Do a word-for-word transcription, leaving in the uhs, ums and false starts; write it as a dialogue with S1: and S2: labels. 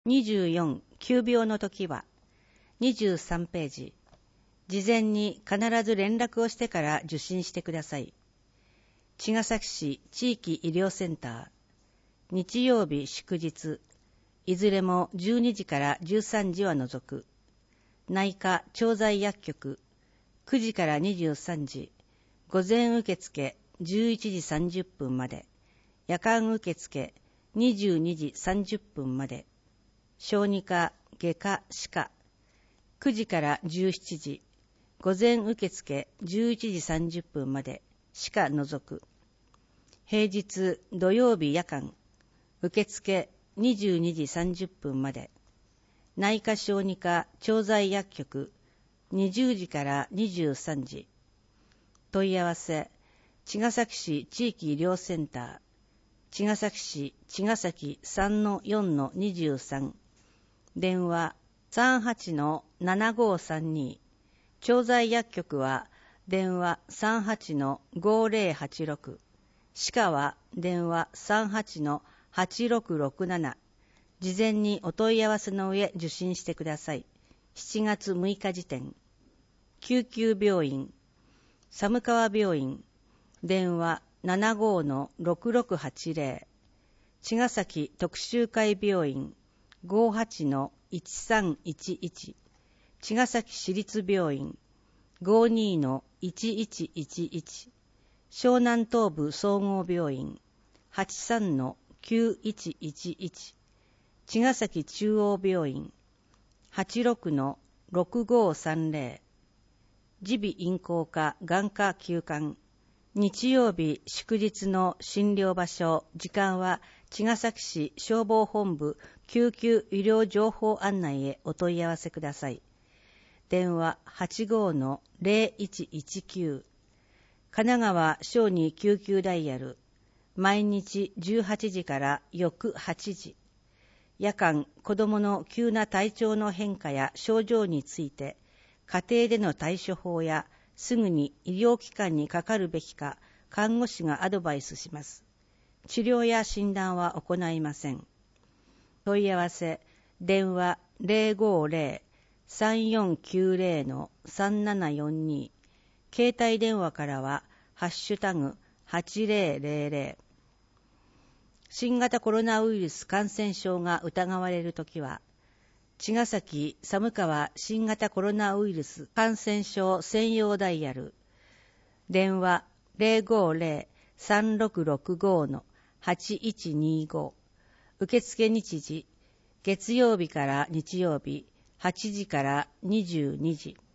S1: にじゅうよん、急病の時は、にじゅうさんページ。事前に必ず連絡をしてから受診してください。茅ヶ崎市地域医療センター。日曜日祝日。いずれもじゅうにじからじゅうさんじは除く。内科調剤薬局。くじからにじゅうさんじ。午前受付じゅういちじさんじゅっぷんまで。夜間受付にじゅうにじさんじゅっぷんまで。小児科、外科、歯科。くじからじゅうしちじ。午前受付じゅういちじさんじゅっぷんまで。歯科除く。平日土曜日夜間。受付にじゅうにじさんじゅっぷんまで。内科小児科調剤薬局にじゅうじからにじゅうさんじ。問い合わせ茅ヶ崎市地域医療センター茅ヶ崎市茅ヶ崎 さんのよんのにじゅうさん。電話 さんはちのななごさんに。調剤薬局は電話 さんはちのごぜろはちろく。歯科は電話 さんはちのはちろくろくなな。事前にお問い合わせの上受診してください。しちがつむいか時点。救急病院寒川病院電話 ななごのろくろくはちぜろ。茅ヶ崎特集会病院 ごはちのいちさんいちいち。茅ヶ崎市立病院 ごにのいちいちいちいち。湘南東部総合病院 はちさんのきゅういちいちいち。茅ヶ崎中央病院 はちろくのろくごさんぜろ。耳鼻咽喉科眼科急患。日曜日祝日の診療場所、時間は茅ヶ崎市消防本部救急医療情報案内へお問い合わせください。電話 はちごのぜろいちいちきゅう。神奈川小児救急ダイヤル。毎日じゅうはちじから翌はちじ。夜間、子どもの急な体調の変化や症状について、家庭での対処法や、すぐに医療機関にかかるべきか、看護師がアドバイスします。治療や診断は行いません。問い合わせ、電話 ぜろごぜろさんよんきゅうぜろのさんななよんに。携帯電話からは、ハッシュタグはちぜろぜろぜろ。新型コロナウイルス感染症が疑われるときは、茅ヶ崎寒川新型コロナウイルス感染症専用ダイヤル。電話 ぜろごぜろさんろくろくごのはちいちにご。受付日時、月曜日から日曜日、はちじからにじゅうにじ。